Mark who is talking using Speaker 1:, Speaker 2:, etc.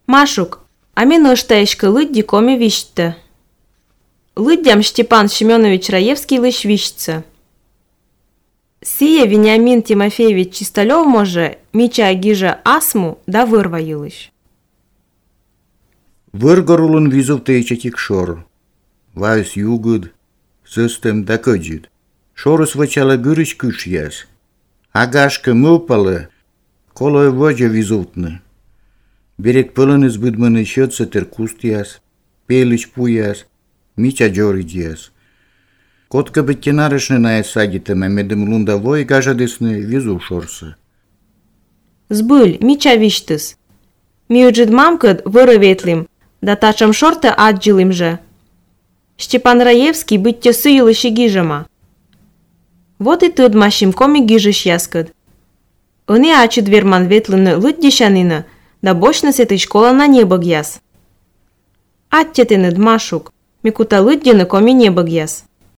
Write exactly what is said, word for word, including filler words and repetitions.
Speaker 1: Машук, а мен ыштаешкы лыдди коми вишті. Лыддям Степан Семенович Раевский лыш вишться. Сие Вениамин Тимофеевич Чисталев може, мича агижа асму да вырваюлыш.
Speaker 2: Выргорулын визов тейчатик шор. Вайс югуд, систем да көджид. Шорыс вачала гырыш күш яс. Агашка мылпалы, колой вожа визовтны. Берег пылын избыдманы счется теркуст яс, пелыч пу яс, мича джорид яс. Котка беттенарышны на эсагита мемедем лундавой гажадысны визу шорсы.
Speaker 1: Збыль, мича виштыс. Миуджид мамкад вырыветлим, да тачам шорта аджилим же. Степан Раевский быть те сыйлыши гижама. Вот и тыд машим коми гижиш яскад. Они ачы дверман ветлыны лыддишанина, да бочна сеты школа на небо гяс. Аттетыны дмашук, микута лыддины коми небо гяс.